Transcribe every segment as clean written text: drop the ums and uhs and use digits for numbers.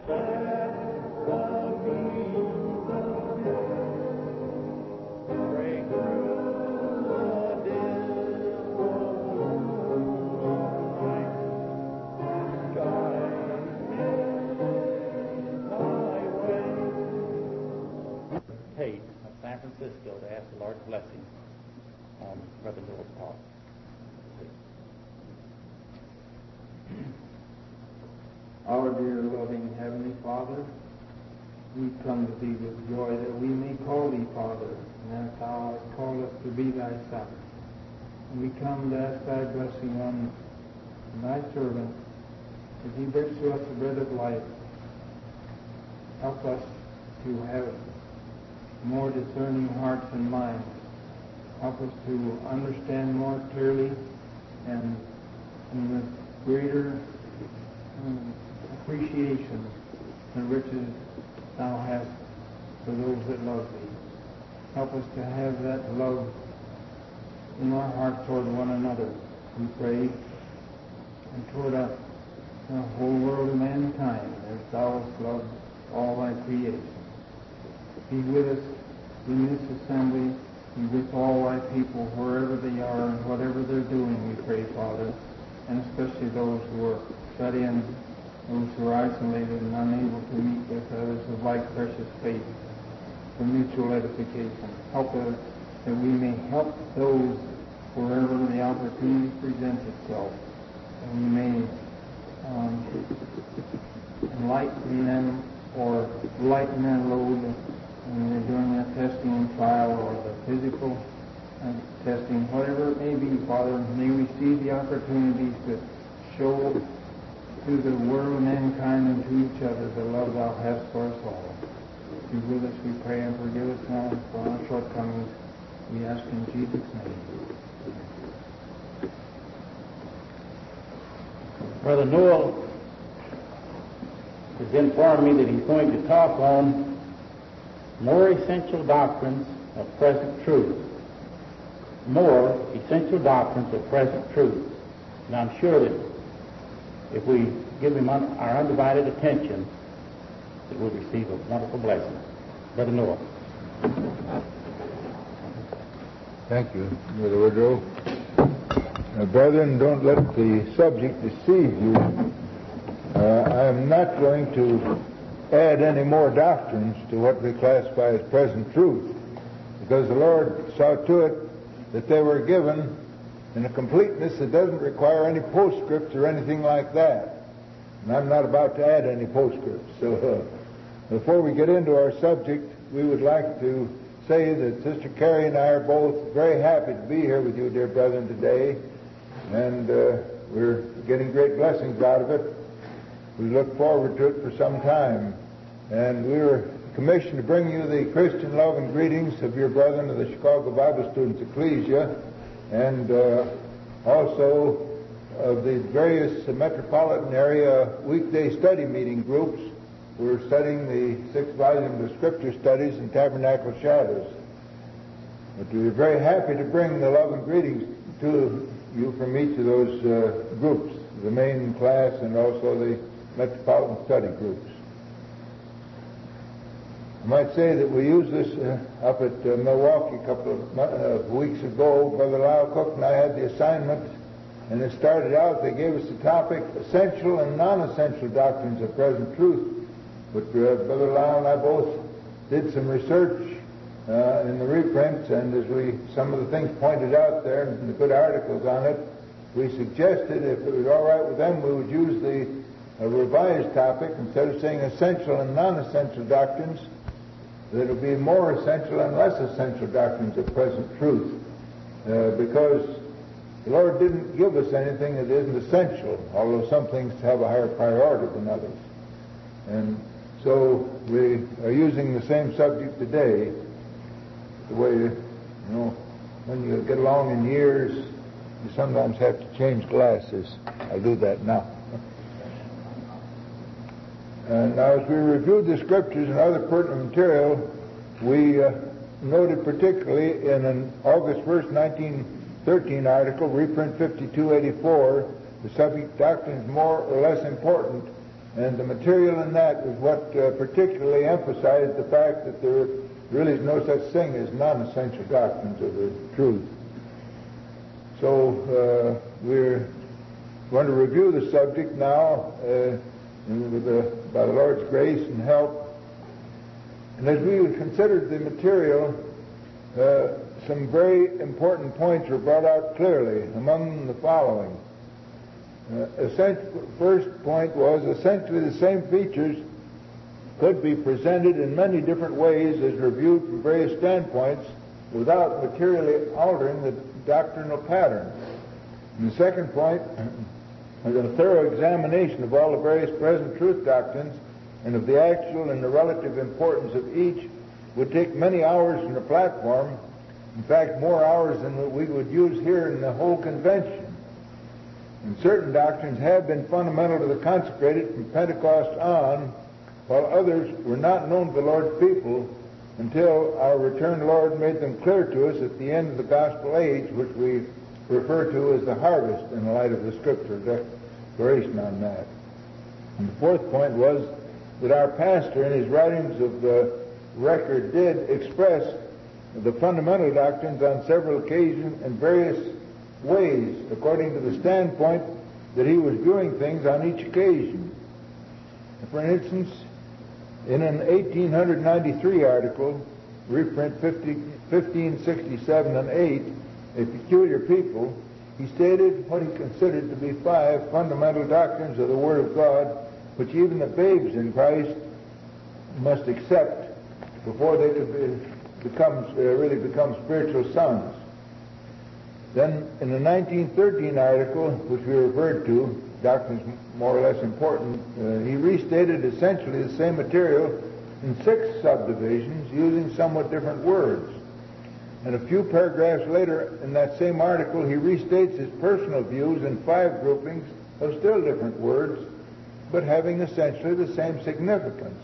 San Francisco to ask the Lord's blessing on Brother Newell's talk. Our dear loving Heavenly Father, we come to thee with joy that we may call thee Father, and that thou hast called us to be thy Son. And we come to ask thy blessing on thy servant, as he brings to us the bread of life. Help us to have more discerning hearts and minds. Help us to understand more clearly and with greater appreciation the riches thou hast for those that love thee. Help us to have that love in our heart toward one another, we pray, and toward the whole world of mankind, as thou hast loved all thy creation. Be with us in this assembly and with all thy people, wherever they are and whatever they're doing, we pray, Father, and especially those who are shut in, those who are isolated and unable to meet with others of like precious faith for mutual edification. Help us that we may help those wherever the opportunity presents itself, and we may enlighten them or lighten their load when they're doing their testing and trial or the physical testing, whatever it may be, Father. May we see the opportunities to show to the world of mankind and to each other the love thou hast for us all. Be with us, we pray, and forgive us now for our shortcomings. We ask in Jesus' name. Brother Newell has informed me that he's going to talk on more essential doctrines of present truth. More essential doctrines of present truth. And I'm sure that if we give him our undivided attention, that we'll receive a wonderful blessing. Brother Newell. Thank you, Brother Woodrow. Brethren, don't let the subject deceive you. I am not going to add any more doctrines to what we classify as present truth, because the Lord saw to it that they were given in a completeness that doesn't require any postscripts or anything like that. And I'm not about to add any postscripts. So before we get into our subject, we would like to say that Sister Carrie and I are both very happy to be here with you, dear brethren, today. And we're getting great blessings out of it. We look forward to it for some time. And we were commissioned to bring you the Christian love and greetings of your brethren of the Chicago Bible Students Ecclesia, and also of the various metropolitan area weekday study meeting groups. We're studying the 6 volumes of Scripture Studies and Tabernacle Shadows. But we're very happy to bring the love and greetings to you from each of those groups, the main class and also the metropolitan study groups. I might say that we used this up at Milwaukee a couple of weeks ago. Brother Lyle Cook and I had the assignment, and it started out, they gave us the topic, essential and non-essential doctrines of present truth. But Brother Lyle and I both did some research in the reprints, and as some of the things pointed out there and the good articles on it, we suggested if it was all right with them, we would use the revised topic. Instead of saying essential and non-essential doctrines, that it would be more essential and less essential doctrines of present truth, because the Lord didn't give us anything that isn't essential, although some things have a higher priority than others. And so we are using the same subject today. The way, when you get along in years, you sometimes have to change glasses. I'll do that now. And now, as we reviewed the Scriptures and other pertinent material, we noted particularly in an August 1st, 1913 article, reprint 5284, the subject doctrines more or less important, And the material in that is what particularly emphasized the fact that there really is no such thing as non-essential doctrines of the truth. So we're going to review the subject now by the Lord's grace and help. And as we considered the material, some very important points were brought out clearly. Among them the following. First point was essentially the same features could be presented in many different ways as reviewed from various standpoints without materially altering the doctrinal pattern. And the second point was a thorough examination of all the various present truth doctrines and of the actual and the relative importance of each would take many hours from the platform, in fact more hours than we would use here in the whole convention. And certain doctrines have been fundamental to the consecrated from Pentecost on, while others were not known to the Lord's people until our returned Lord made them clear to us at the end of the gospel age, which we refer to as the harvest in the light of the scripture declaration on that. And the fourth point was that our pastor in his writings of the record did express the fundamental doctrines on several occasions in various ways according to the standpoint that he was viewing things on each occasion. For instance, in an 1893 article, reprint 1567 and 8, A Peculiar People, he stated what he considered to be 5 fundamental doctrines of the Word of God, which even the babes in Christ must accept before they could really become spiritual sons. Then, in the 1913 article, which we referred to, Doctrines More or Less Important, he restated essentially the same material in 6 subdivisions using somewhat different words. And a few paragraphs later in that same article, he restates his personal views in 5 groupings of still different words, but having essentially the same significance.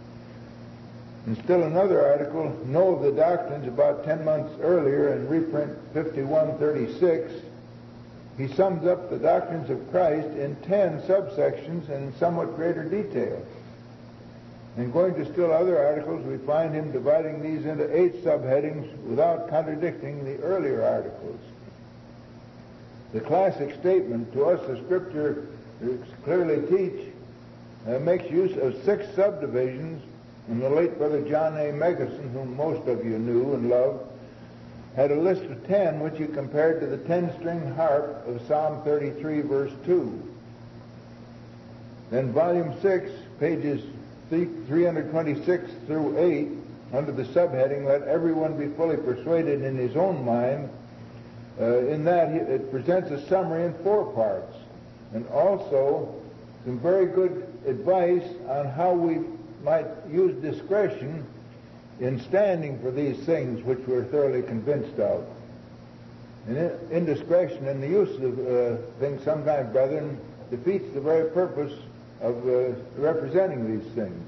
In still another article, Know the Doctrines, about 10 months earlier in reprint 5136, he sums up the doctrines of Christ in 10 subsections and in somewhat greater detail. And going to still other articles, we find him dividing these into 8 subheadings without contradicting the earlier articles. The classic statement, to us the Scripture clearly teach, makes use of 6 subdivisions. And the late Brother John A. Megason, whom most of you knew and loved, had a list of 10 which he compared to the 10-string harp of Psalm 33, verse 2. Then volume 6, pages 326 through 8, under the subheading, Let Everyone Be Fully Persuaded in His Own Mind, in that it presents a summary in 4 parts, and also some very good advice on how we might use discretion in standing for these things which we're thoroughly convinced of. And indiscretion in the use of things sometimes, brethren, defeats the very purpose of representing these things.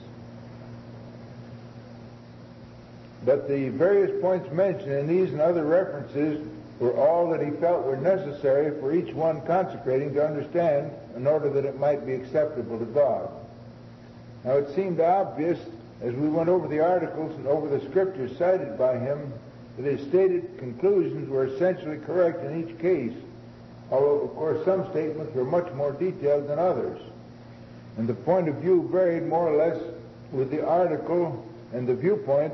But the various points mentioned in these and other references were all that he felt were necessary for each one consecrating to understand in order that it might be acceptable to God. Now, it seemed obvious as we went over the articles and over the scriptures cited by him that his stated conclusions were essentially correct in each case, although, of course, some statements were much more detailed than others. And the point of view varied more or less with the article and the viewpoint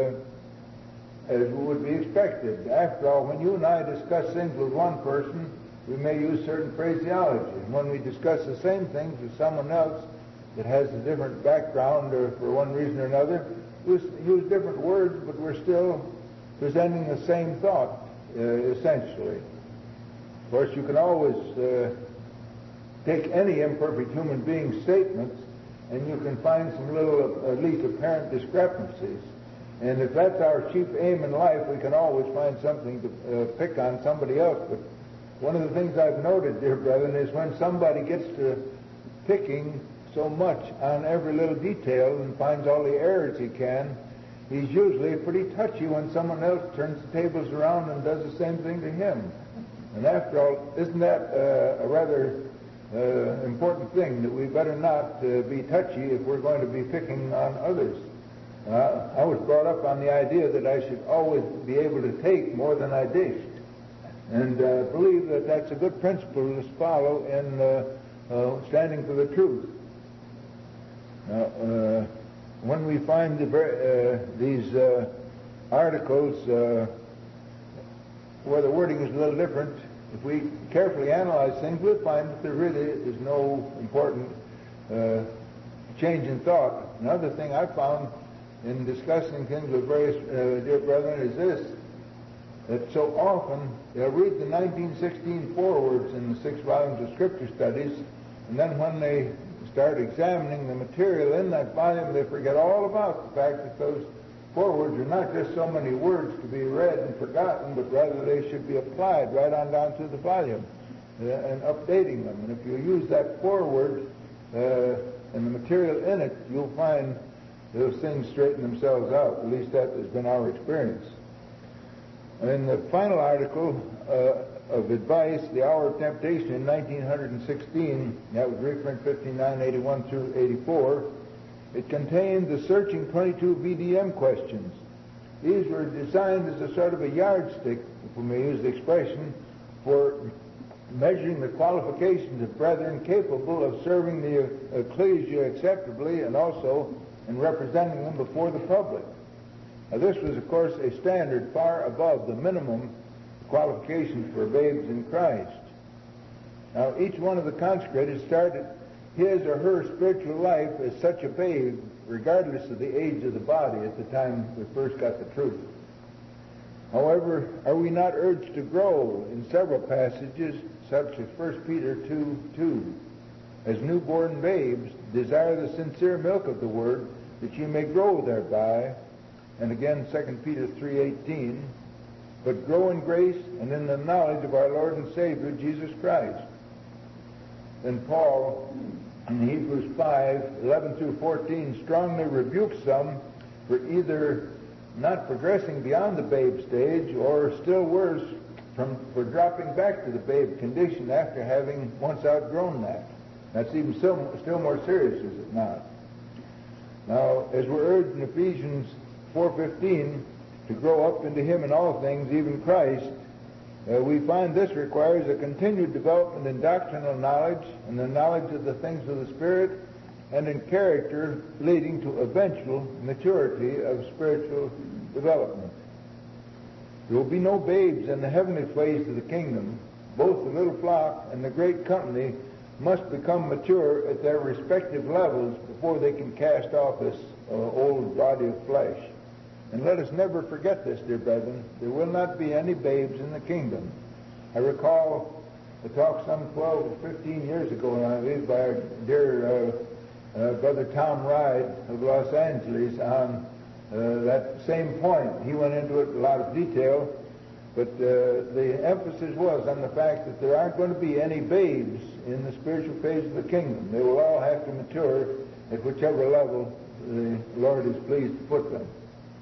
as would be expected. After all, when you and I discuss things with one person, we may use certain phraseology. And when we discuss the same things with someone else that has a different background or for one reason or another, we use different words, but we're still presenting the same thought, essentially. Of course, you can always take any imperfect human being's statements and you can find some little, at least apparent discrepancies. And if that's our chief aim in life, we can always find something to pick on somebody else. But one of the things I've noted, dear brethren, is when somebody gets to picking so much on every little detail and finds all the errors he can, he's usually pretty touchy when someone else turns the tables around and does the same thing to him. And after all, isn't that a rather important thing that we better not be touchy if we're going to be picking on others. I was brought up on the idea that I should always be able to take more than I dished, and believe that that's a good principle to follow in standing for the truth. When we find these articles where the wording is a little different, if we carefully analyze things, we'll find that there really is no important change in thought. Another thing I found in discussing things with various dear brethren is this, that so often they'll read the 1916 forewords in the 6 volumes of Scripture Studies, and then when they start examining the material in that volume, they forget all about the fact that those forewords are not just so many words to be read and forgotten, but rather they should be applied right on down to the volume and updating them. And if you use that foreword and the material in it, you'll find those things straighten themselves out. At least that has been our experience. In the final article of advice, The Hour of Temptation, in 1916, that was reprint 5981 through 84, it contained the searching 22 VDM questions. These were designed as a sort of a yardstick, if we may use the expression, for measuring the qualifications of brethren capable of serving the ecclesia acceptably and also in representing them before the public. Now, this was, of course, a standard far above the minimum qualifications for babes in Christ. Now, each one of the consecrated started his or her spiritual life as such a babe, regardless of the age of the body at the time we first got the truth. However, are we not urged to grow in several passages, such as 1 Peter 2:2? As newborn babes, desire the sincere milk of the word, that ye may grow thereby. And again, 2 Peter 3:18, but grow in grace and in the knowledge of our Lord and Savior, Jesus Christ. Then Paul, in Hebrews 5:11 through 14, strongly rebukes some for either not progressing beyond the babe stage, or still worse, for dropping back to the babe condition after having once outgrown that. That's even still more serious, is it not? Now, as we're urged in Ephesians 4:15 to grow up into Him in all things, even Christ, we find this requires a continued development in doctrinal knowledge and the knowledge of the things of the Spirit, and in character, leading to eventual maturity of spiritual development. There will be no babes in the heavenly phase of the kingdom. Both the little flock and the great company must become mature at their respective levels before they can cast off this old body of flesh. And let us never forget this, dear brethren. There will not be any babes in the kingdom. I recall a talk some 12 or 15 years ago, I believe, by our dear Brother Tom Ride of Los Angeles on that same point. He went into it in a lot of detail, but the emphasis was on the fact that there aren't going to be any babes in the spiritual phase of the kingdom. They will all have to mature at whichever level the Lord is pleased to put them.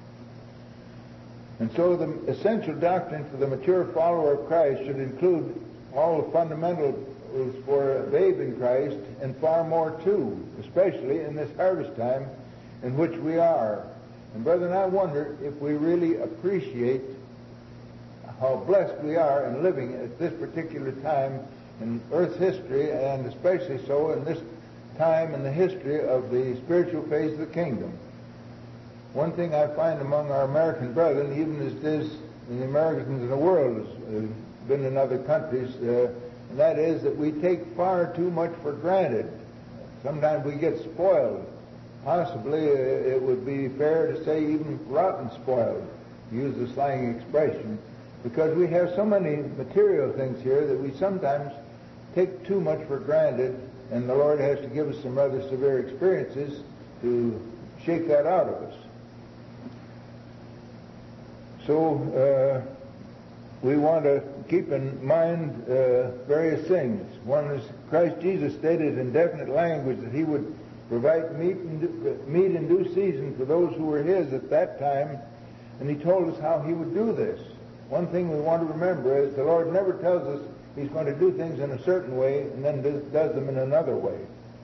And so the essential doctrine for the mature follower of Christ should include all the fundamentals for a babe in Christ, and far more too, especially in this harvest time in which we are. And brethren, I wonder if we really appreciate how blessed we are in living at this particular time in Earth's history, and especially so in this time in the history of the spiritual phase of the kingdom. One thing I find among our American brethren, even as it is in the Americans in the world, has been in other countries, and that is that we take far too much for granted. Sometimes we get spoiled. Possibly it would be fair to say even rotten spoiled, to use the slang expression, because we have so many material things here that we sometimes take too much for granted, and the Lord has to give us some rather severe experiences to shake that out of us. So we want to keep in mind various things. One is Christ Jesus stated in definite language that He would provide meat in due season for those who were His at that time, and He told us how He would do this. One thing we want to remember is the Lord never tells us He's going to do things in a certain way and then does them in another way.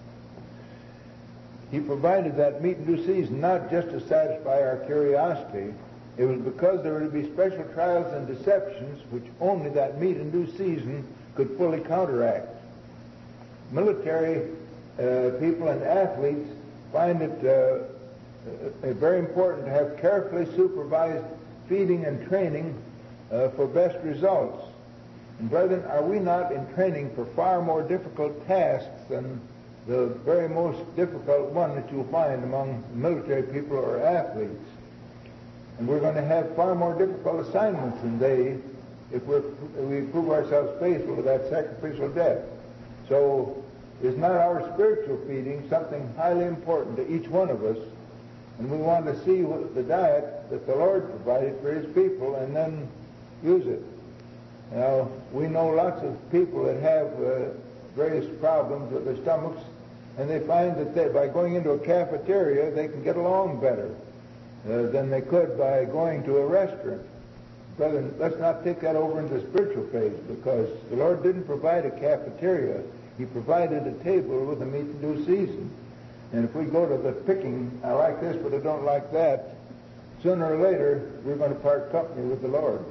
He provided that meat in due season not just to satisfy our curiosity. It was because there were to be special trials and deceptions which only that meat in due season could fully counteract. Military people and athletes find it very important to have carefully supervised feeding and training for best results. And brethren, are we not in training for far more difficult tasks than the very most difficult one that you'll find among military people or athletes? And we're going to have far more difficult assignments than they if we prove ourselves faithful to that sacrificial death. So is not our spiritual feeding something highly important to each one of us? And we want to see what the diet that the Lord provided for His people and then use it. Now, we know lots of people that have various problems with their stomachs, and they find that by going into a cafeteria, they can get along better than they could by going to a restaurant. Brethren, let's not take that over into the spiritual phase, because the Lord didn't provide a cafeteria. He provided a table with a meat in due season. And if we go to the picking, I like this, but I don't like that, sooner or later, we're going to part company with the Lord.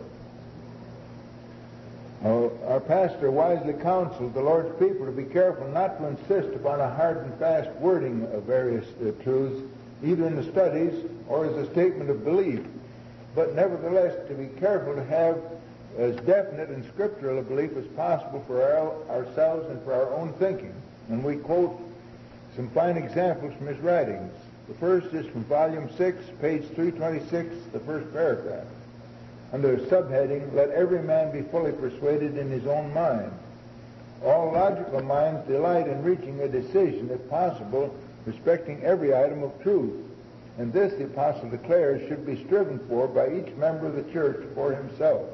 Our pastor wisely counseled the Lord's people to be careful not to insist upon a hard and fast wording of various truths, either in the studies or as a statement of belief, but nevertheless to be careful to have as definite and scriptural a belief as possible for ourselves and for our own thinking. And we quote some fine examples from his writings. The first is from volume 6, page 326, the first paragraph. Under subheading, let every man be fully persuaded in his own mind. All logical minds delight in reaching a decision, if possible, respecting every item of truth. And this, the apostle declares, should be striven for by each member of the church for himself.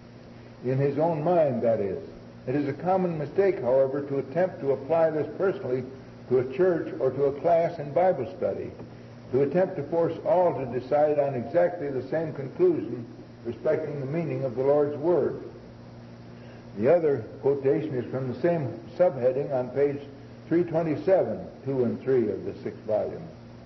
In his own mind, that is. It is a common mistake, however, to attempt to apply this personally to a church or to a class in Bible study, to attempt to force all to decide on exactly the same conclusion respecting the meaning of the Lord's Word. The other quotation is from the same subheading on page 327, 2 and 3 of the 6th volume.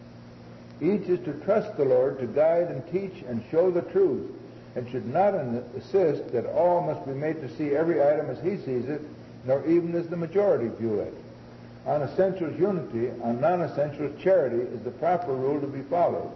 Each is to trust the Lord to guide and teach and show the truth, and should not insist that all must be made to see every item as he sees it, nor even as the majority view it. On essentials unity, on non-essentials charity is the proper rule to be followed.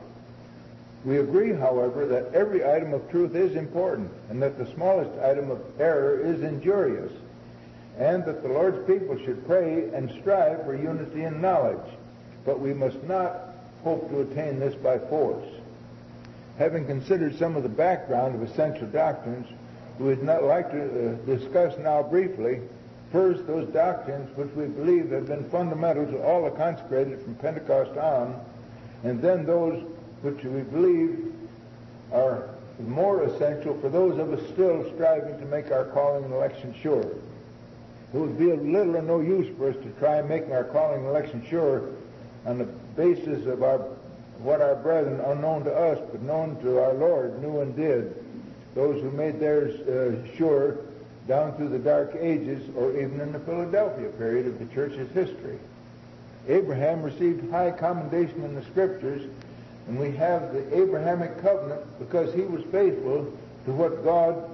We agree, however, that every item of truth is important, and that the smallest item of error is injurious, and that the Lord's people should pray and strive for unity in knowledge. But we must not hope to attain this by force. Having considered some of the background of essential doctrines, we would not like to discuss now briefly, first, those doctrines which we believe have been fundamental to all the consecrated from Pentecost on, and then those which we believe are more essential for those of us still striving to make our calling and election sure. It would be of little or no use for us to try making our calling and election sure on the basis of what our brethren, unknown to us but known to our Lord, knew and did, those who made theirs sure down through the Dark Ages or even in the Philadelphia period of the church's history. Abraham received high commendation in the Scriptures, and we have the Abrahamic covenant because he was faithful to what God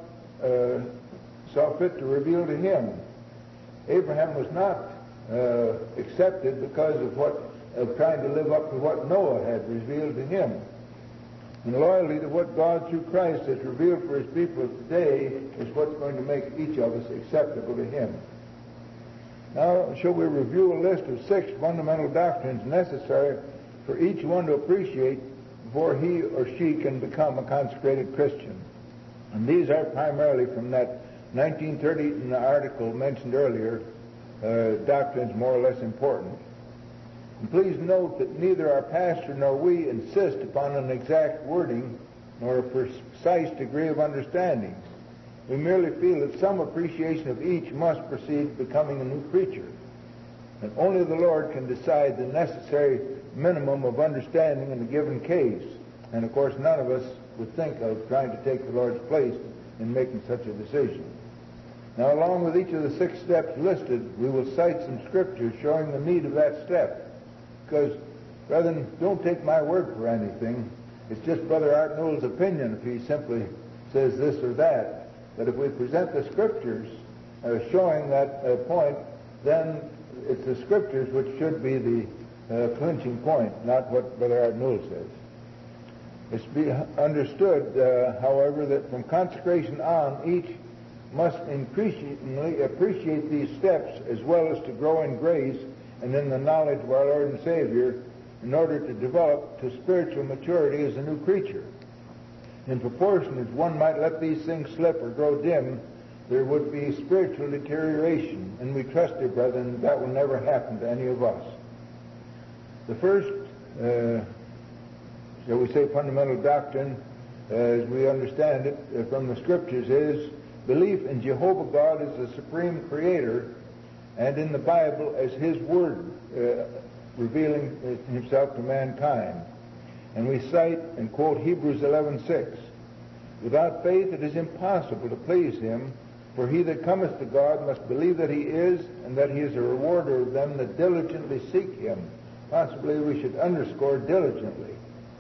saw fit to reveal to him. Abraham was not accepted because of trying to live up to what Noah had revealed to him. And loyalty to what God through Christ has revealed for his people today is what's going to make each of us acceptable to him. Now, shall we review a list of 6 fundamental doctrines necessary for each one to appreciate before he or she can become a consecrated Christian? And these are primarily from that 1930 article mentioned earlier, Doctrines More or Less Important. And please note that neither our pastor nor we insist upon an exact wording nor a precise degree of understanding. We merely feel that some appreciation of each must precede becoming a new creature. And only the Lord can decide the necessary minimum of understanding in a given case. And of course, none of us would think of trying to take the Lord's place in making such a decision. Now, along with each of the 6 steps listed, we will cite some scriptures showing the need of that step. Because, brethren, don't take my word for anything. It's just Brother Art Newell's opinion if he simply says this or that. But if we present the scriptures showing that point, then it's the scriptures which should be the clinching point, not what Brother Art Newell says. It's to be understood, however, that from consecration on, each must increasingly appreciate these steps as well as to grow in grace and in the knowledge of our Lord and Savior in order to develop to spiritual maturity as a new creature. In proportion as one might let these things slip or grow dim, there would be spiritual deterioration, and we trust, dear brethren, that will never happen to any of us. The first, shall we say, fundamental doctrine, as we understand it from the Scriptures, is belief in Jehovah God as the supreme creator and in the Bible as His Word revealing Himself to mankind. And we cite and quote Hebrews 11:6. Without faith it is impossible to please Him, for he that cometh to God must believe that He is, and that He is a rewarder of them that diligently seek Him. Possibly we should underscore diligently.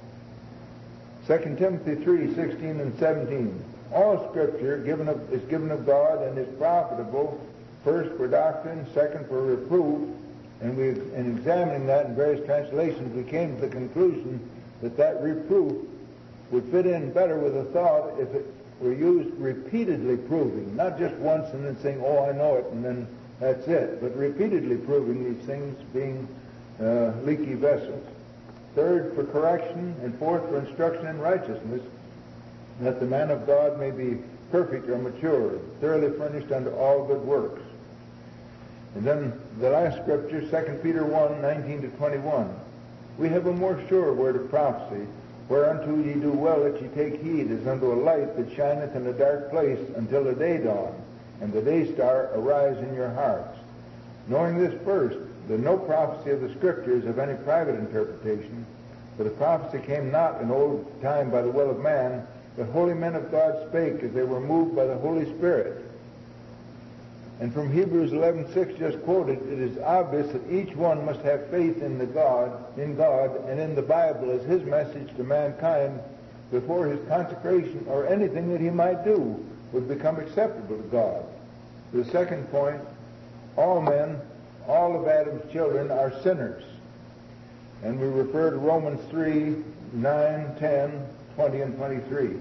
2 Timothy 3:16 and 17. All Scripture is given of God and is profitable, first for doctrine, second for reproof, and in examining that in various translations, we came to the conclusion that reproof would fit in better with the thought if it were used repeatedly proving, not just once and then saying, oh, I know it, and then that's it, but repeatedly proving these things, being leaky vessels. Third, for correction, and fourth, for instruction in righteousness, that the man of God may be perfect or mature, thoroughly furnished unto all good works. And then the last scripture, 2 Peter 1:19 to 21. We have a more sure word of prophecy, whereunto ye do well that ye take heed, as unto a light that shineth in a dark place until the day dawn, and the day star arise in your hearts. Knowing this first, that no prophecy of the Scriptures of any private interpretation, for the prophecy came not in old time by the will of man, but holy men of God spake as they were moved by the Holy Spirit. And from Hebrews 11:6 just quoted, it is obvious that each one must have faith in God and in the Bible as his message to mankind before his consecration or anything that he might do would become acceptable to God. The second point, all men, all of Adam's children are sinners. And we refer to Romans 3:9, 10, 20, and 23.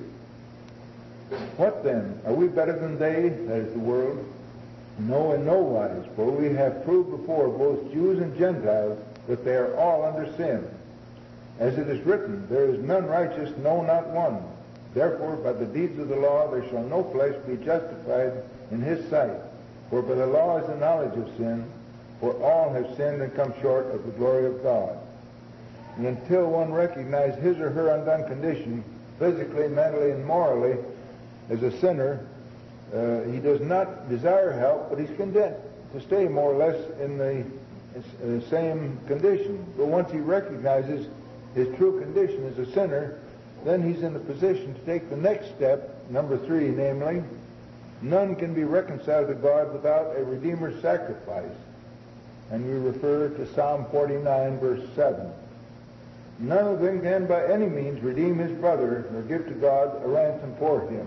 What then? Are we better than they, that is the world? No, in no wise, for we have proved before both Jews and Gentiles that they are all under sin. As it is written, there is none righteous, no, not one. Therefore, by the deeds of the law there shall no flesh be justified in His sight. For by the law is the knowledge of sin, for all have sinned and come short of the glory of God. And until one recognizes his or her undone condition, physically, mentally, and morally, as a sinner, he does not desire help, but he's content to stay more or less in the same condition. But once he recognizes his true condition as a sinner, then he's in the position to take the next step, number 3, namely, none can be reconciled to God without a Redeemer's sacrifice. And we refer to Psalm 49, verse 7. None of them can by any means redeem his brother, nor give to God a ransom for him.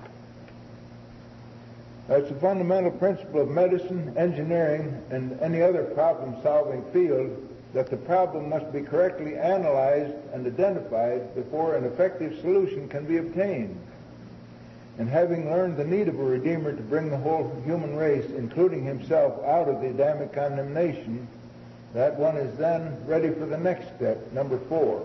That's a fundamental principle of medicine, engineering, and any other problem-solving field, that the problem must be correctly analyzed and identified before an effective solution can be obtained. And having learned the need of a Redeemer to bring the whole human race, including himself, out of the Adamic condemnation, that one is then ready for the next step, number 4.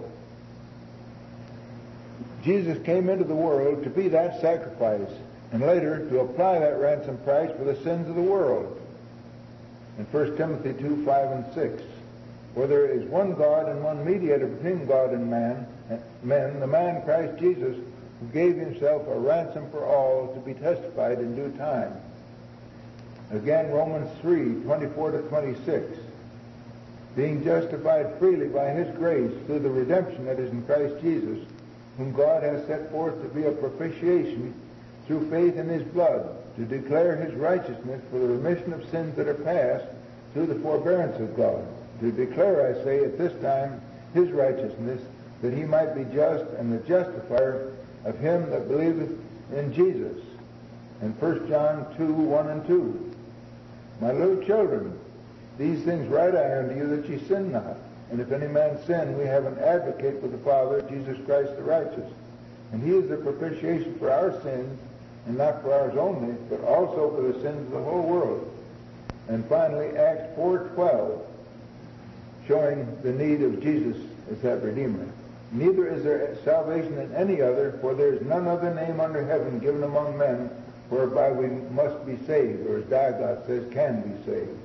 Jesus came into the world to be that sacrifice, and later to apply that ransom price for the sins of the world. In 1 Timothy 2:5 and 6, for there is one God and one mediator between God and men, the man Christ Jesus, who gave himself a ransom for all, to be testified in due time. Again, Romans 3:24 to 26, being justified freely by His grace through the redemption that is in Christ Jesus, whom God has set forth to be a propitiation through faith in His blood, to declare his righteousness for the remission of sins that are past through the forbearance of God. To declare, I say, at this time his righteousness, that he might be just and the justifier of him that believeth in Jesus. And 1 John 2, 1 and 2. My little children, these things write I unto you, that ye sin not. And if any man sin, we have an advocate with the Father, Jesus Christ the righteous. And he is the propitiation for our sins, and not for ours only, but also for the sins of the whole world. And finally, Acts 4:12, showing the need of Jesus as that Redeemer. Neither is there salvation in any other, for there is none other name under heaven given among men whereby we must be saved, or as Dagot says, can be saved.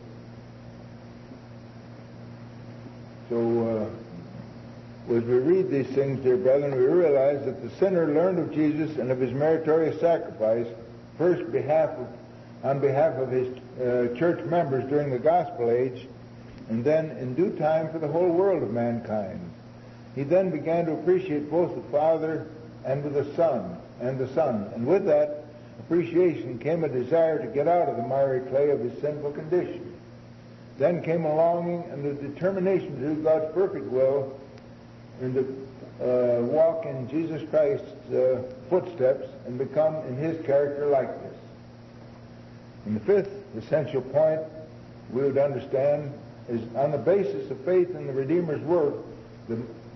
So, as we read these things, dear brethren, we realize that the sinner learned of Jesus and of his meritorious sacrifice, first on behalf of his church members during the gospel age, and then in due time for the whole world of mankind. He then began to appreciate both the Father and the Son. And with that appreciation came a desire to get out of the miry clay of his sinful condition. Then came a longing and a determination to do God's perfect will and to walk in Jesus Christ's footsteps and become in his character likeness. And the fifth essential point we would understand is, on the basis of faith in the Redeemer's work, the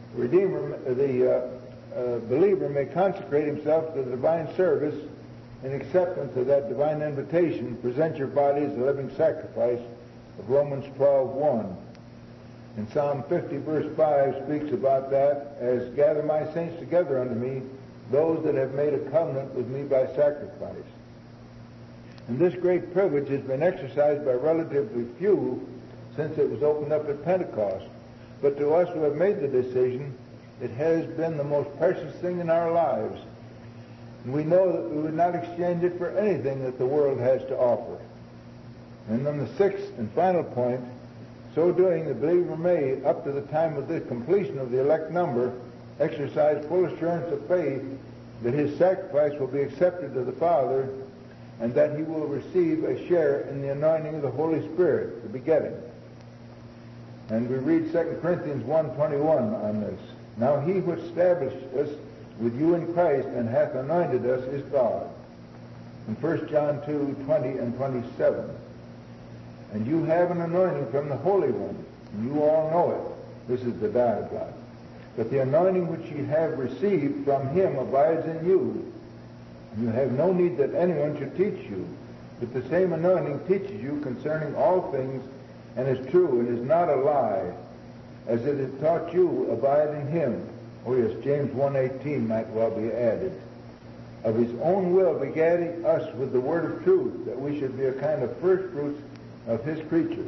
believer may consecrate himself to the divine service in acceptance of that divine invitation, present your body as a living sacrifice, of Romans 12:1. And Psalm 50 verse 5 speaks about that as, gather my saints together unto me, those that have made a covenant with me by sacrifice. And this great privilege has been exercised by relatively few since it was opened up at Pentecost. But to us who have made the decision, it has been the most precious thing in our lives. And we know that we would not exchange it for anything that the world has to offer. And then the sixth and final point, so doing, the believer may, up to the time of the completion of the elect number, exercise full assurance of faith that his sacrifice will be accepted of the Father, and that he will receive a share in the anointing of the Holy Spirit, the begetting. And we read 2 Corinthians 1:21 on this. Now he which established us with you in Christ and hath anointed us is God. In 1 John 2:20 and 27. And you have an anointing from the Holy One, and you all know it. This is the diatribe. But the anointing which ye have received from him abides in you. And you have no need that anyone should teach you. But the same anointing teaches you concerning all things, and is true, and is not a lie. As it has taught you, abide in him. Oh yes, James 1:18 might well be added. Of his own will begetting us with the word of truth, that we should be a kind of first fruits of his creatures.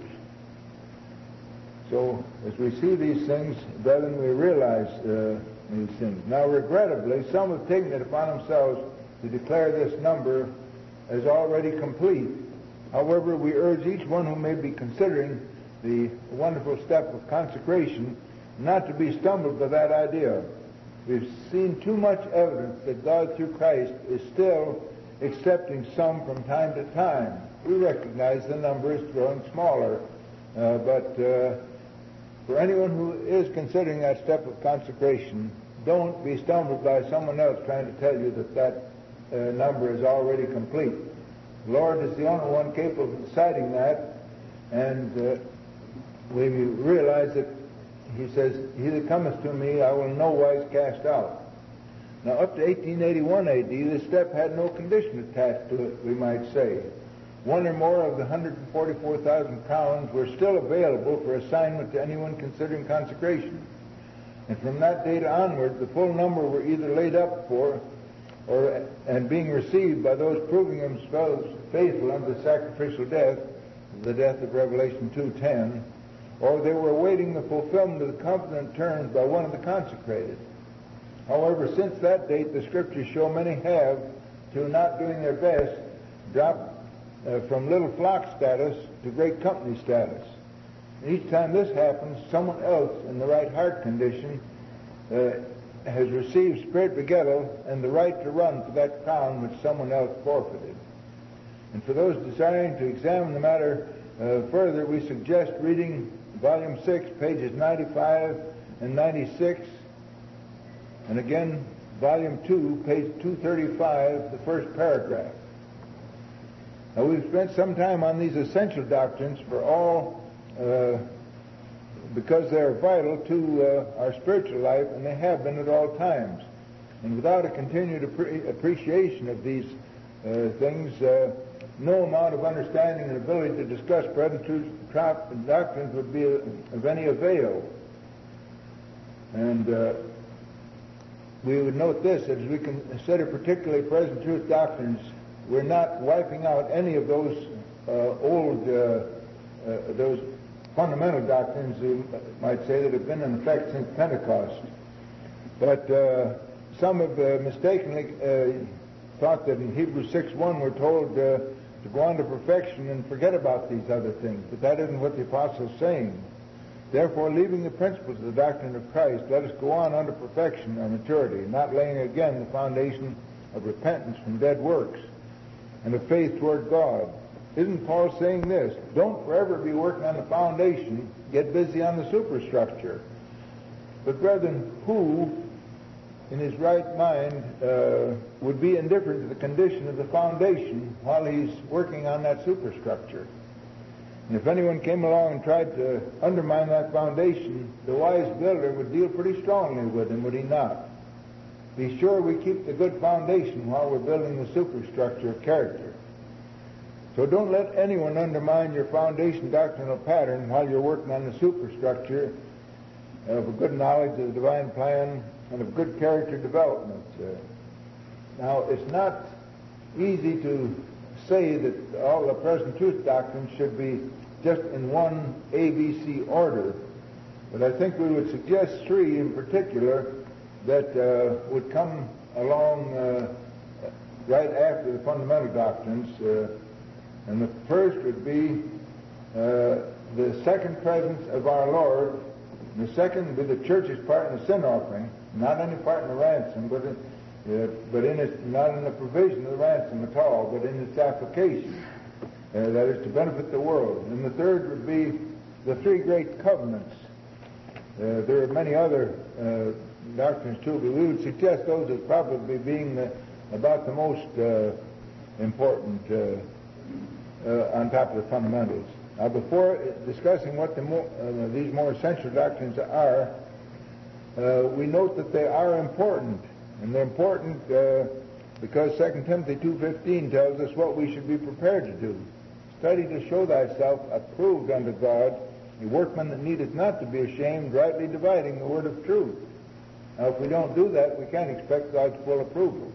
So, as we see these things, brethren, we realize these things. Now, regrettably, some have taken it upon themselves to declare this number as already complete. However, we urge each one who may be considering the wonderful step of consecration not to be stumbled by that idea. We've seen too much evidence that God, through Christ, is still accepting some from time to time. We recognize the number is growing smaller, but for anyone who is considering that step of consecration, don't be stumbled by someone else trying to tell you that that number is already complete. The Lord is the only one capable of deciding that, and we realize that he says, he that cometh to me I will no wise cast out. Now, up to 1881 A.D., this step had no condition attached to it, we might say. One or more of the 144,000 crowns were still available for assignment to anyone considering consecration. And from that date onward, the full number were either laid up for and being received by those proving themselves faithful unto the sacrificial death, the death of Revelation 2:10, or they were awaiting the fulfillment of the covenant terms by one of the consecrated. However, since that date, the Scriptures show many have, through not doing their best, dropped from little flock status to great company status. And each time this happens, someone else in the right heart condition has received spirit begettal and the right to run for that crown which someone else forfeited. And for those desiring to examine the matter further, we suggest reading Volume 6, pages 95 and 96, and again, Volume 2, page 235, the first paragraph. Now, we've spent some time on these essential doctrines for all, because they are vital to our spiritual life, and they have been at all times. And without a continued appreciation of these things, no amount of understanding and ability to discuss present truth and doctrines would be of any avail. And we would note this, as we consider particularly present truth doctrines, we're not wiping out any of those those fundamental doctrines, you might say, that have been in effect since Pentecost. But some have mistakenly thought that in Hebrews 6:1 we're told to go on to perfection and forget about these other things. But that isn't what the apostle is saying. Therefore, leaving the principles of the doctrine of Christ, let us go on unto perfection or maturity, not laying again the foundation of repentance from dead works and of faith toward God. Isn't Paul saying this? Don't forever be working on the foundation. Get busy on the superstructure. But brethren, who in his right mind would be indifferent to the condition of the foundation while he's working on that superstructure? And if anyone came along and tried to undermine that foundation, the wise builder would deal pretty strongly with him, would he not? Be sure we keep the good foundation while we're building the superstructure of character. So don't let anyone undermine your foundation doctrinal pattern while you're working on the superstructure of a good knowledge of the divine plan and of good character development. Now, it's not easy to say that all the present truth doctrines should be just in one ABC order, but I think we would suggest three in particular that would come along right after the fundamental doctrines. And the first would be the second presence of our Lord. And the second would be the church's part in the sin offering, not any part in the ransom, but in its, not in the provision of the ransom at all, but in its application. That is to benefit the world. And the third would be the three great covenants. There are many other doctrines too, but we would suggest those as probably being about the most important on top of the fundamentals. Now, before discussing what these more essential doctrines are, we note that they are important. And they're important because 2 Timothy 2:15 tells us what we should be prepared to do. Study to show thyself approved unto God, a workman that needeth not to be ashamed, rightly dividing the word of truth. Now, if we don't do that, we can't expect God's full approval.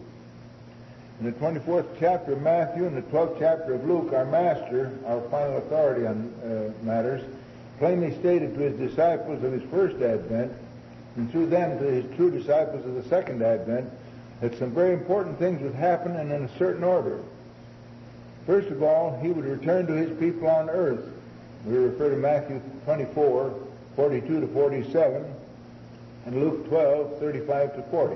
In the 24th chapter of Matthew and the 12th chapter of Luke, our Master, our final authority on matters, plainly stated to his disciples of his first advent, and through them to his true disciples of the second advent, that some very important things would happen and in a certain order. First of all, he would return to his people on earth. We refer to Matthew 24, 42 to 47, and Luke 12, 35 to 40.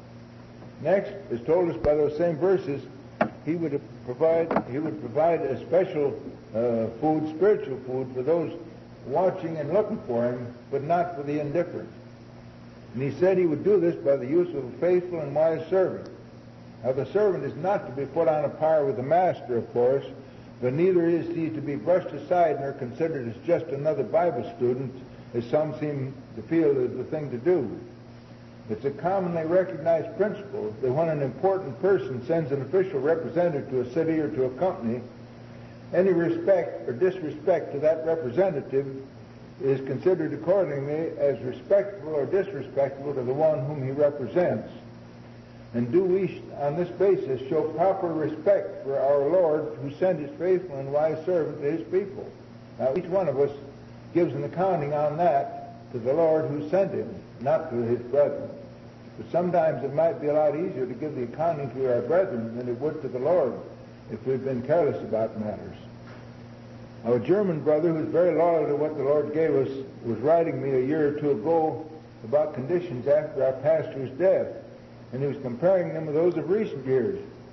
Next, as told us by those same verses, he would provide a special food, spiritual food, for those watching and looking for him, but not for the indifferent. And he said he would do this by the use of a faithful and wise servant. Now, the servant is not to be put on a par with the master, of course, but neither is he to be brushed aside nor considered as just another Bible student, as some seem to feel is the thing to do. It's a commonly recognized principle that when an important person sends an official representative to a city or to a company, any respect or disrespect to that representative is considered accordingly as respectful or disrespectful to the one whom he represents. And do we, on this basis, show proper respect for our Lord who sent his faithful and wise servant to his people? Now, each one of us gives an accounting on that to the Lord who sent him, not to his brethren. But sometimes it might be a lot easier to give the accounting to our brethren than it would to the Lord if we've been careless about matters. Now, a German brother who's very loyal to what the Lord gave us was writing me a year or two ago about conditions after our pastor's death, and he was comparing them with those of recent years.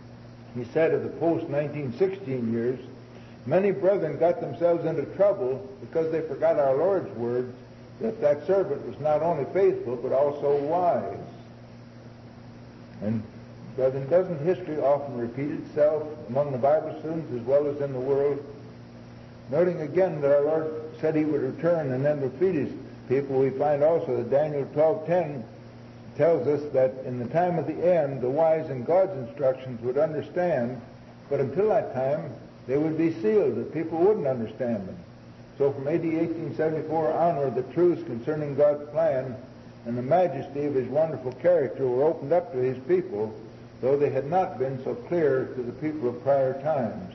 he said of the post-1916 years, many brethren got themselves into trouble because they forgot our Lord's words that servant was not only faithful but also wise. And brethren, doesn't history often repeat itself among the Bible students as well as in the world? Noting again that our Lord said he would return and then would feed his people, we find also that Daniel 12:10 tells us that in the time of the end, the wise in God's instructions would understand, but until that time, they would be sealed, that people wouldn't understand them. So from AD 1874 onward, the truths concerning God's plan and the majesty of his wonderful character were opened up to his people, though they had not been so clear to the people of prior times.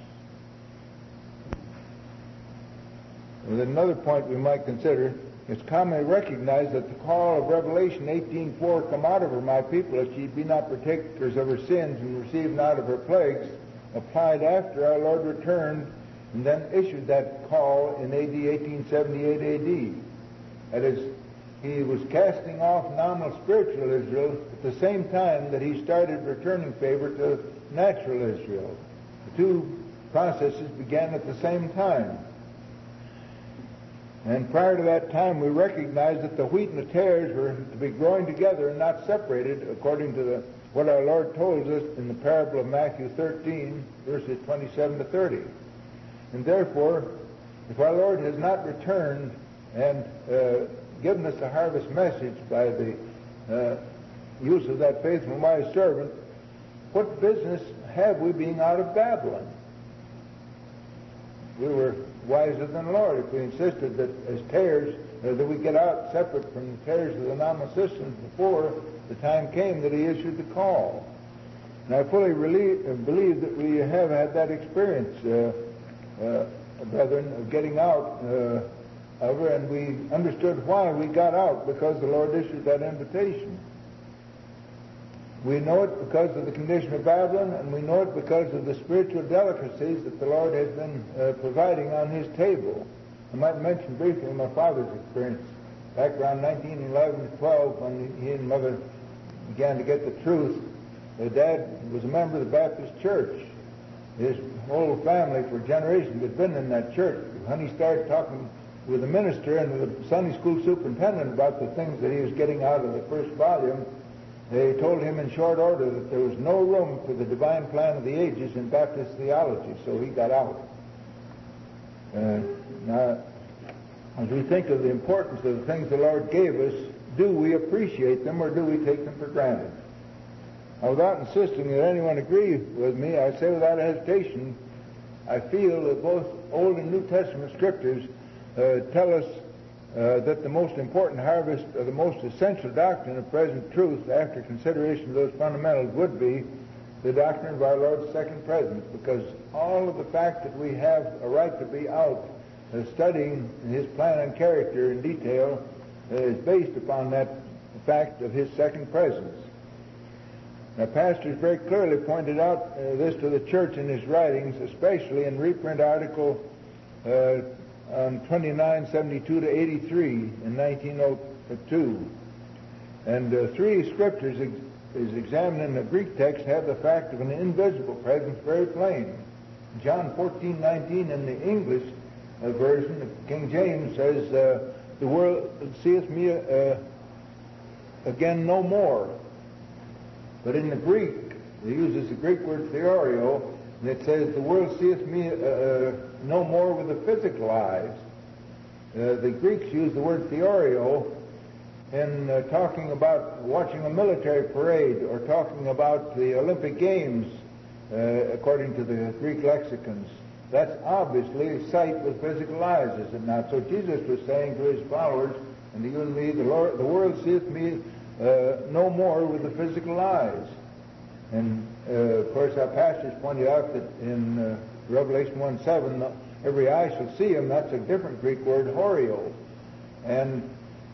And another point we might consider, it's commonly recognized that the call of Revelation 18:4, come out of her, my people, that ye be not partakers of her sins and receive not of her plagues, applied after our Lord returned and then issued that call in AD 1878 AD. That is, he was casting off nominal spiritual Israel at the same time that he started returning favor to natural Israel. The two processes began at the same time. And prior to that time, we recognized that the wheat and the tares were to be growing together and not separated, according to what our Lord told us in the parable of Matthew 13, verses 27 to 30. And therefore, if our Lord has not returned and given us a harvest message by the use of that faithful and wise servant, what business have we being out of Babylon? We were wiser than the Lord if we insisted that as tares, that we get out separate from the tares of the nominal systems before the time came that he issued the call. And I fully believe that we have had that experience, brethren, of getting out of her, and we understood why we got out, because the Lord issued that invitation. We know it because of the condition of Babylon, and we know it because of the spiritual delicacies that the Lord has been providing on his table. I might mention briefly my father's experience. Back around 1911-12, when he and mother began to get the truth, Dad was a member of the Baptist church. His whole family for generations had been in that church. When he started talking with the minister and the Sunday school superintendent about the things that he was getting out of the first volume, they told him in short order that there was no room for the divine plan of the ages in Baptist theology, so he got out. Now, as we think of the importance of the things the Lord gave us, do we appreciate them or do we take them for granted? Now, without insisting that anyone agree with me, I say without hesitation, I feel that both Old and New Testament scriptures tell us that the most important harvest, or the most essential doctrine of present truth, after consideration of those fundamentals, would be the doctrine of our Lord's second presence, because all of the fact that we have a right to be out studying his plan and character in detail is based upon that fact of his second presence. Now, pastors very clearly pointed out this to the church in his writings, especially in reprint article on 2972 to 83 in 1902. And three scriptures is examined in the Greek text have the fact of an invisible presence very plain. John 14:19 in the English version, the King James says, the world seeth me again no more. But in the Greek, it uses the Greek word theorio, and it says, the world seeth me no more with the physical eyes. The Greeks use the word theorio in talking about watching a military parade or talking about the Olympic Games, according to the Greek lexicons. That's obviously sight with physical eyes, is it not? So Jesus was saying to his followers, and to you and me, the world seeth me no more with the physical eyes. And of course our pastors pointed out that in Revelation 1:7, every eye shall see him. That's a different Greek word, horio. And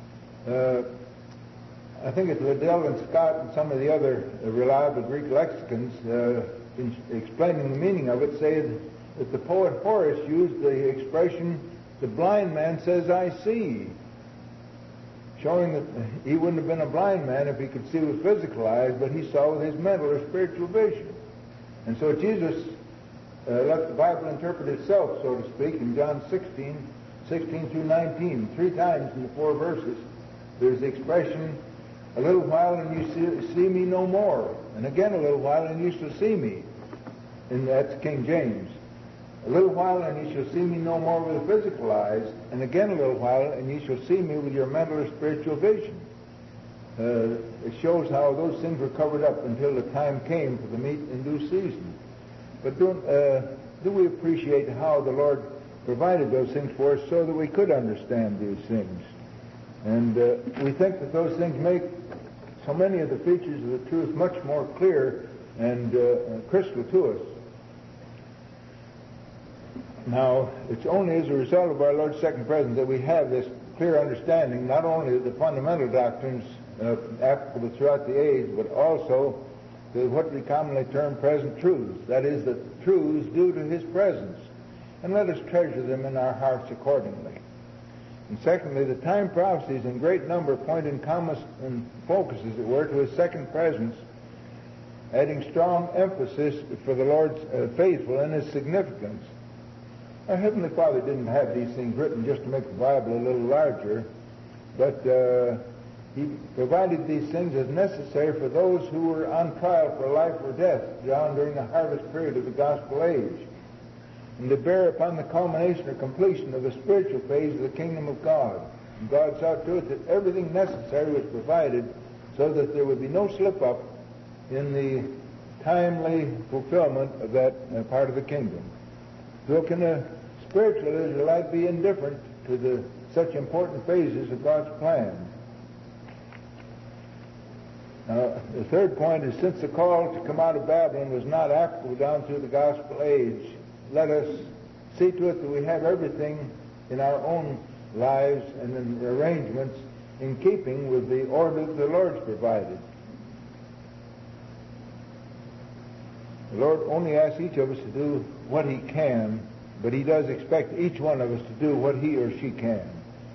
I think it's Liddell and Scott and some of the other reliable Greek lexicons in explaining the meaning of it say that the poet Horace used the expression, the blind man says, I see, showing that he wouldn't have been a blind man if he could see with physical eyes, but he saw with his mental or spiritual vision. And so Jesus let the Bible interpret itself, so to speak, in John 16 through 19. 3 times in the 4 verses, there's the expression, a little while and you see me no more. And again a little while and you shall see me. And that's King James. A little while and you shall see me no more with the physical eyes. And again a little while and you shall see me with your mental or spiritual vision. It shows how those things were covered up until the time came for the meat in due season. But do we appreciate how the Lord provided those things for us so that we could understand these things? And we think that those things make so many of the features of the truth much more clear and crystal to us. Now, it's only as a result of our Lord's second presence that we have this clear understanding, not only of the fundamental doctrines applicable throughout the age, but also what we commonly term present truths. That is, the truths due to His presence. And let us treasure them in our hearts accordingly. And secondly, the time prophecies in great number point in focus, as it were, to His second presence, adding strong emphasis for the Lord's faithful and His significance. Our Heavenly Father didn't have these things written just to make the Bible a little larger, but He provided these things as necessary for those who were on trial for life or death during the harvest period of the gospel age, and to bear upon the culmination or completion of the spiritual phase of the kingdom of God. And God saw to it that everything necessary was provided so that there would be no slip-up in the timely fulfillment of that part of the kingdom. So can a spiritual Israelite be indifferent to such important phases of God's plan? Now, the third point is, since the call to come out of Babylon was not applicable down through the gospel age, let us see to it that we have everything in our own lives and in arrangements in keeping with the order that the Lord's provided. The Lord only asks each of us to do what He can, but He does expect each one of us to do what he or she can.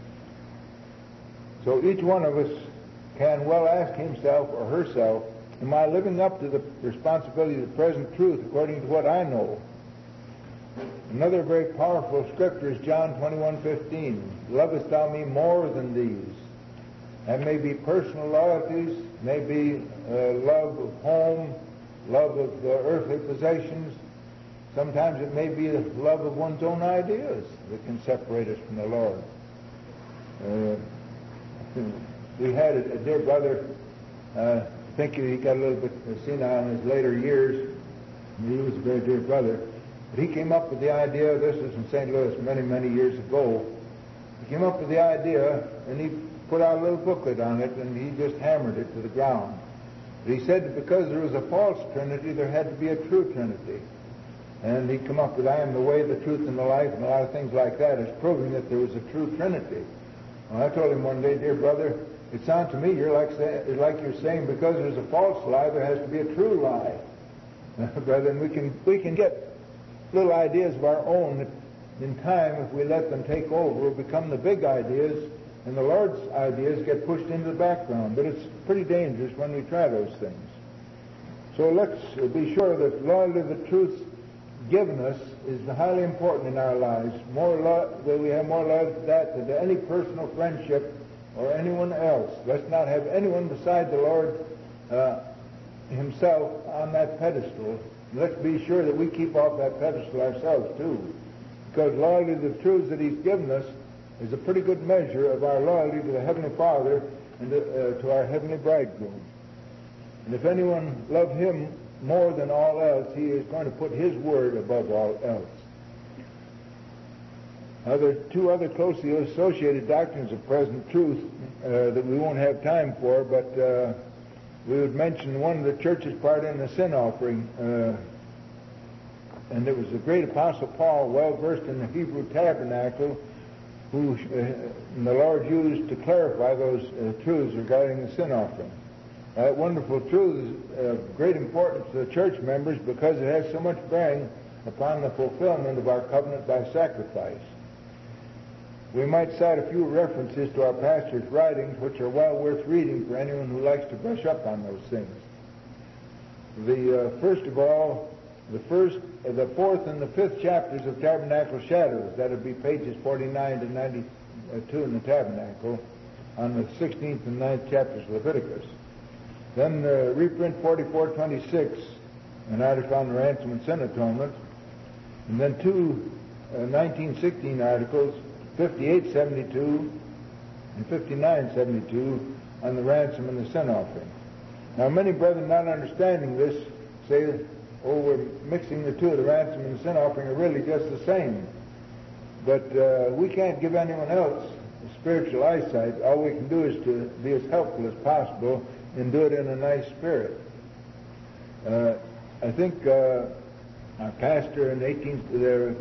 So each one of us can well ask himself or herself, am I living up to the responsibility of the present truth according to what I know? Another very powerful scripture is John 21:15. Lovest thou me more than these? That may be personal loyalties, may be love of home, love of earthly possessions. Sometimes it may be the love of one's own ideas that can separate us from the Lord. We had a dear brother, I think he got a little bit senile in his later years. He was a very dear brother. But he came up with the idea, this was in St. Louis many, many years ago. He came up with the idea, and he put out a little booklet on it, and he just hammered it to the ground. But he said that because there was a false Trinity, there had to be a true Trinity. And he'd come up with, I am the way, the truth, and the life, and a lot of things like that, as proving that there was a true Trinity. Well, I told him one day, dear brother, it sounds to me like you're saying because there's a false lie, there has to be a true lie. Brother, and we can get little ideas of our own that in time, if we let them take over, will become the big ideas, and the Lord's ideas get pushed into the background. But it's pretty dangerous when we try those things. So let's be sure that loyalty to the truth given us is highly important in our lives. That we have more loyalty to that than to any personal friendship or anyone else. Let's not have anyone beside the Lord Himself on that pedestal. Let's be sure that we keep off that pedestal ourselves too, because loyalty to the truths that He's given us is a pretty good measure of our loyalty to the Heavenly Father and to our Heavenly Bridegroom. And if anyone love Him more than all else, he is going to put His word above all else. Now, there are two other closely associated doctrines of present truth that we won't have time for, but we would mention one of the church's part in the sin offering. And it was the great Apostle Paul, well versed in the Hebrew tabernacle, who the Lord used to clarify those truths regarding the sin offering. That wonderful truth is of great importance to the church members because it has so much bearing upon the fulfillment of our covenant by sacrifice. We might cite a few references to our pastor's writings, which are well worth reading for anyone who likes to brush up on those things. The first of all the fourth and the fifth chapters of Tabernacle Shadows. That would be pages 49 to 92 in the Tabernacle, on the 16th and 9th chapters of Leviticus. Then reprint 4426, an article on the ransom and sin atonement, and then two 1916 articles, 5872 and 5972, on the ransom and the sin offering. Now, many brethren not understanding this say, oh, we're mixing the two, the ransom and the sin offering are really just the same. But we can't give anyone else spiritual eyesight. All we can do is to be as helpful as possible and do it in a nice spirit. I think our pastor in the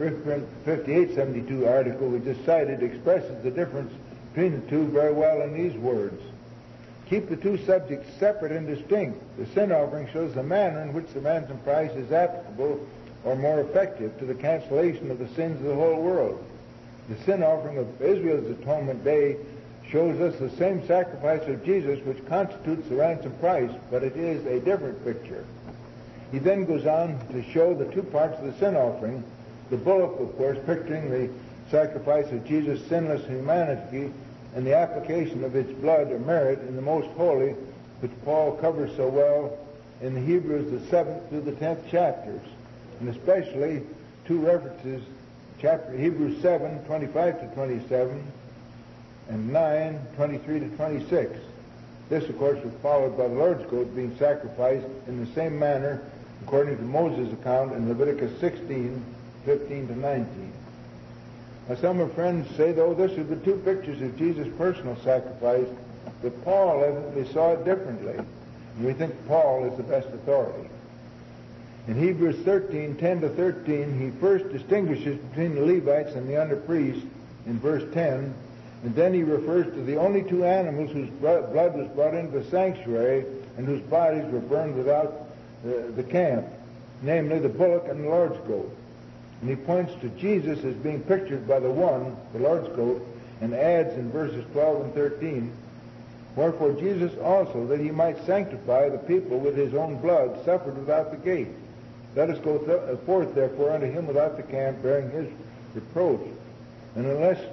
5872 article we just cited expresses the difference between the two very well in these words. Keep the two subjects separate and distinct. The sin offering shows the manner in which the ransom price is applicable or more effective to the cancellation of the sins of the whole world. The sin offering of Israel's atonement day shows us the same sacrifice of Jesus which constitutes the ransom price, but it is a different picture. He then goes on to show the two parts of the sin offering, the bullock, of course, picturing the sacrifice of Jesus' sinless humanity and the application of its blood or merit in the most holy, which Paul covers so well in the Hebrews, the 7th through the 10th chapters, and especially two references, Hebrews 7, 25 to 27, and 9, 23 to 26. This, of course, was followed by the Lord's goat being sacrificed in the same manner, according to Moses' account in Leviticus 16, 15 to 19. Now, some of our friends say, though, this is the two pictures of Jesus' personal sacrifice, but Paul evidently saw it differently, and we think Paul is the best authority. In Hebrews 13, 10 to 13, he first distinguishes between the Levites and the under-priests in verse 10, and then he refers to the only two animals whose blood was brought into the sanctuary and whose bodies were burned without the camp, namely the bullock and the Lord's goat. And he points to Jesus as being pictured by the one, the Lord's goat, and adds in verses 12 and 13, wherefore Jesus also, that he might sanctify the people with his own blood, suffered without the gate. Let us go forth, therefore, unto him without the camp, bearing his reproach. And unless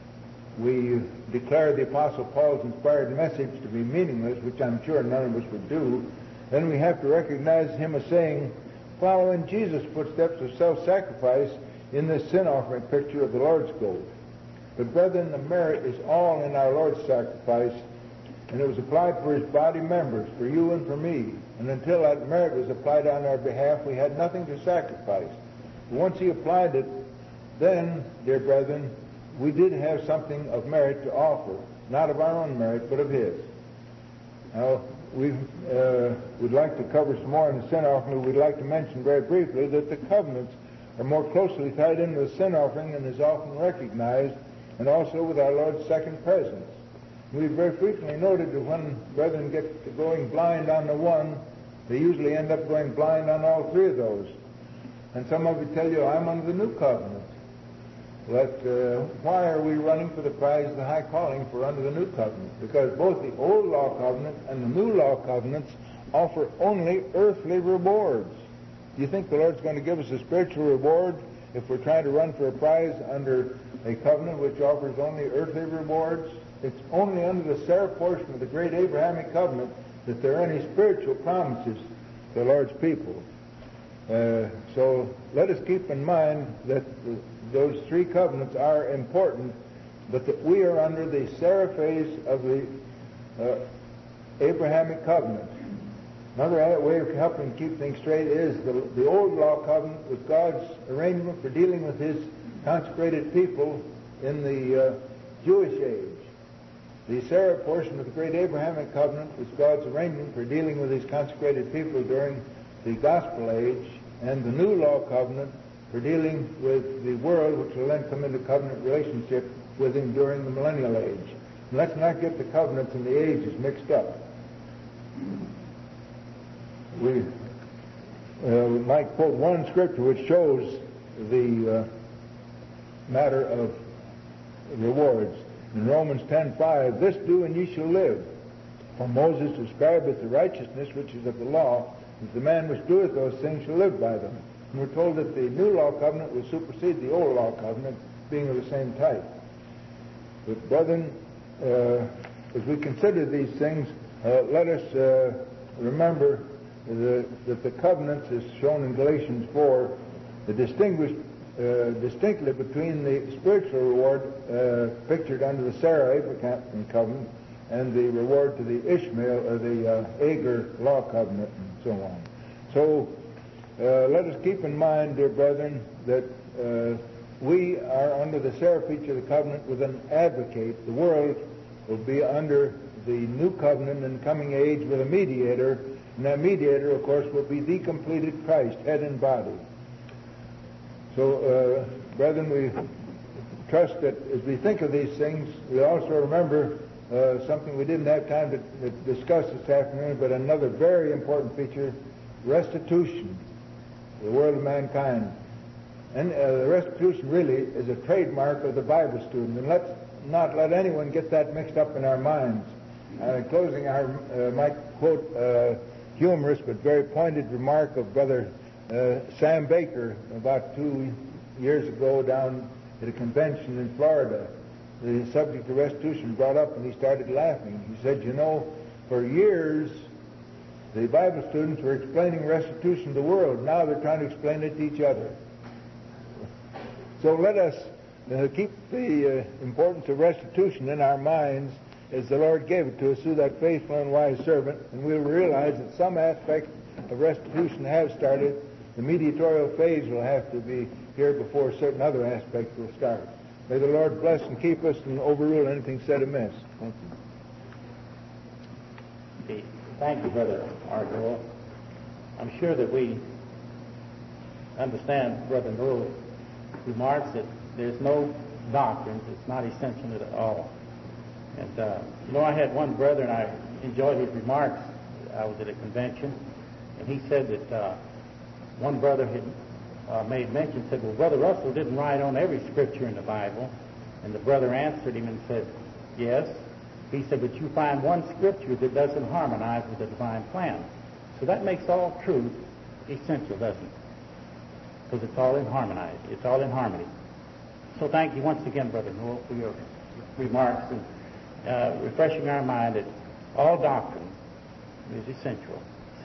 we declare the Apostle Paul's inspired message to be meaningless, which I'm sure none of us would do, then we have to recognize him as saying, follow in Jesus' footsteps of self-sacrifice in this sin offering picture of the Lord's goat. But brethren, the merit is all in our Lord's sacrifice, and it was applied for his body members, for you and for me. And until that merit was applied on our behalf, we had nothing to sacrifice. But once he applied it, then, dear brethren, we did have something of merit to offer, not of our own merit, but of his. Now, we would like to cover some more in the sin offering. We'd like to mention very briefly that the covenants are more closely tied into the sin offering than is often recognized, and also with our Lord's second presence. We've very frequently noted that when brethren get to going blind on the one, they usually end up going blind on all three of those. And some of you tell you, I'm under the new covenant. But why are we running for the prize of the high calling for under the new covenant? Because both the old law covenant and the new law covenants offer only earthly rewards. Do you think the Lord's going to give us a spiritual reward if we're trying to run for a prize under a covenant which offers only earthly rewards? It's only under the Sarah portion of the great Abrahamic covenant that there are any spiritual promises to the Lord's people. So let us keep in mind that those three covenants are important, but that we are under the Sarah phase of the Abrahamic covenant. Another way of helping keep things straight is the old law covenant was God's arrangement for dealing with his consecrated people in the Jewish age. The Sarah portion of the great Abrahamic covenant was God's arrangement for dealing with his consecrated people during the gospel age, and the new law covenant for dealing with the world, which will then come into covenant relationship with him during the millennial age. And let's not get the covenants and the ages mixed up. We might quote one scripture which shows the matter of rewards. In Romans 10:5, this do and ye shall live. For Moses describeth the righteousness which is of the law, that the man which doeth those things shall live by them. And we're told that the new law covenant will supersede the old law covenant, being of the same type. But brethren, as we consider these things, let us remember that the covenants, as shown in Galatians 4, distinguish distinctly between the spiritual reward pictured under the Sarah-Abraham covenant and the reward to the Ishmael or the Agar law covenant and so on. So let us keep in mind, dear brethren, that we are under the Sarah feature of the covenant with an advocate. The world will be under the new covenant in the coming age with a mediator, and that mediator, of course, will be the completed Christ, head and body. So, brethren, we trust that as we think of these things, we also remember something we didn't have time to discuss this afternoon, but another very important feature, restitution, the world of mankind. And the restitution really is a trademark of the Bible student. And let's not let anyone get that mixed up in our minds. In closing, I might quote a humorous but very pointed remark of Brother Sam Baker about 2 years ago down at a convention in Florida. The subject of restitution brought up, and he started laughing. He said, you know, for years the Bible students were explaining restitution to the world. Now they're trying to explain it to each other. So let us keep the importance of restitution in our minds as the Lord gave it to us through that faithful and wise servant, and we'll realize that some aspect of restitution has started. The mediatorial phase will have to be here before certain other aspects will start. May the Lord bless and keep us and overrule anything said amiss. Thank you. Thank you, Brother Ardwell. I'm sure that we understand Brother Newell's remarks that there's no doctrine that's not essential at all. And, I had one brother, and I enjoyed his remarks. I was at a convention, and he said that one brother had made mention, said, well, Brother Russell didn't write on every scripture in the Bible. And the brother answered him and said, yes. He said, but you find one scripture that doesn't harmonize with the divine plan. So that makes all truth essential, doesn't it? Because it's all in harmony. It's all in harmony. So thank you once again, Brother Newell, for your remarks and refreshing our mind that all doctrine is essential.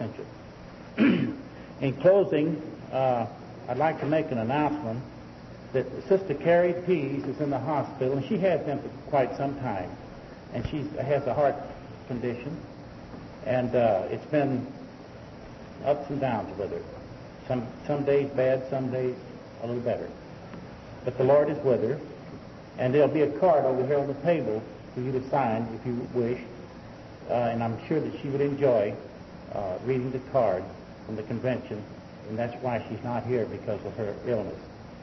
In closing, I'd like to make an announcement that Sister Carrie Pease is in the hospital, and she has been for quite some time, and she has a heart condition, and it's been ups and downs with her. Some days bad, some days a little better. But the Lord is with her, and there'll be a card over here on the table for you to sign if you wish, and I'm sure that she would enjoy reading the card from the convention, and that's why she's not here, because of her illness.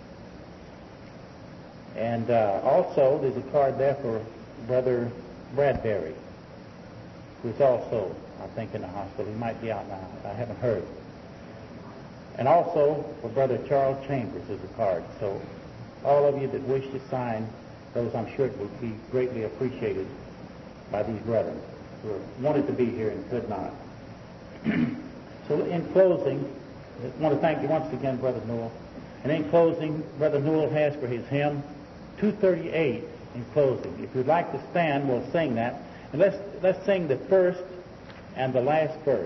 And also, there's a card there for Brother Bradbury, who's also, I think, in the hospital. He might be out now. I haven't heard. And also, for Brother Charles Chambers, there's a card. So all of you that wish to sign those, I'm sure it will be greatly appreciated by these brethren who wanted to be here and could not. So in closing, I want to thank you once again, Brother Newell. And in closing, Brother Newell has for his hymn 238 in closing. If you'd like to stand, we'll sing that. And let's sing the first and the last verse.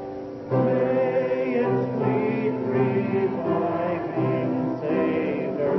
May its sweet reviving savor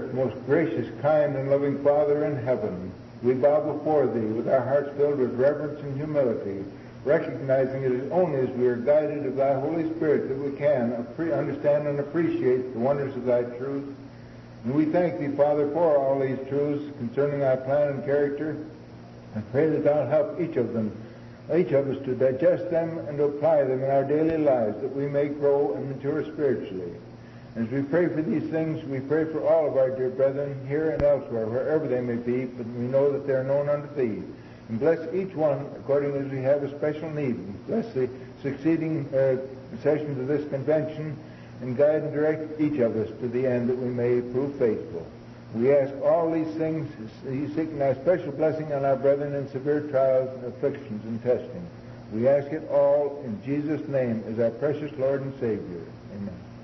most gracious, kind, and loving Father in heaven, we bow before Thee with our hearts filled with reverence and humility, recognizing it is only as we are guided of Thy Holy Spirit that we can understand and appreciate the wonders of Thy truth. And we thank Thee, Father, for all these truths concerning Thy plan and character, and pray that Thou help each of us to digest them and to apply them in our daily lives, that we may grow and mature spiritually. As we pray for these things, we pray for all of our dear brethren here and elsewhere, wherever they may be, but we know that they are known unto Thee. And bless each one according as we have a special need. Bless the succeeding sessions of this convention, and guide and direct each of us to the end that we may prove faithful. We ask all these things, seeking Thy special blessing on our brethren in severe trials and afflictions and testing. We ask it all in Jesus' name as our precious Lord and Savior. Amen.